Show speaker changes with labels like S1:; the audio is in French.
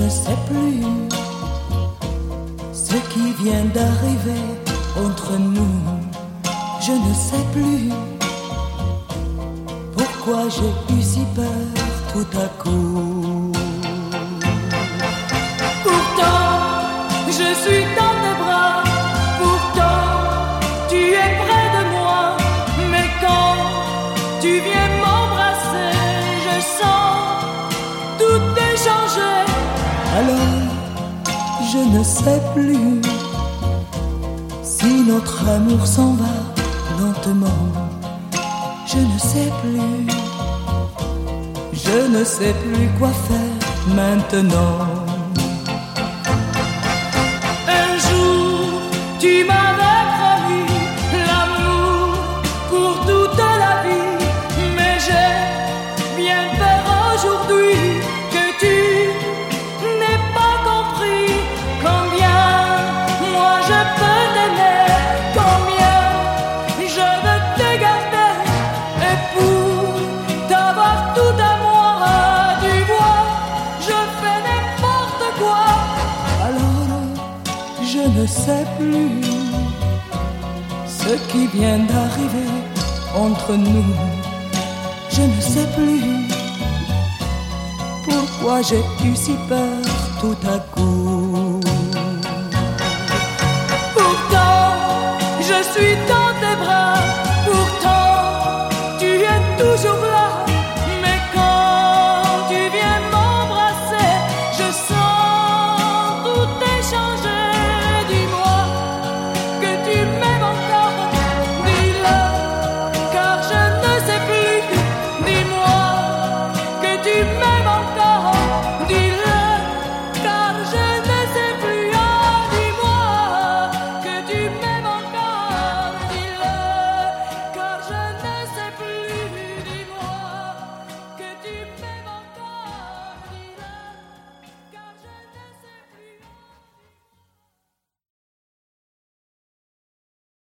S1: ne sais plus ce qui vient d'arriver entre nous. Je ne sais plus pourquoi j'ai eu si peur tout à coup. Pourtant, je suis dans tes bras, pourtant tu es près de moi. Mais quand tu viens m'embrasser, je sens tout est changé. Alors, je ne sais plus si notre amour s'en va lentement. Je ne sais plus, je ne sais plus quoi faire maintenant. Un jour, tu m'avais promis l'amour pour toute la vie, mais j'ai bien peur aujourd'hui que tu n'aies pas compris combien moi je peux t'aimer, combien je veux te garder. Et pour t'avoir tout à moi, tu vois, je fais n'importe quoi. Alors, je ne sais plus ce qui vient d'arriver entre nous. Je ne sais plus pourquoi j'ai eu si peur tout à coup. Pourtant, je suis dans tes bras.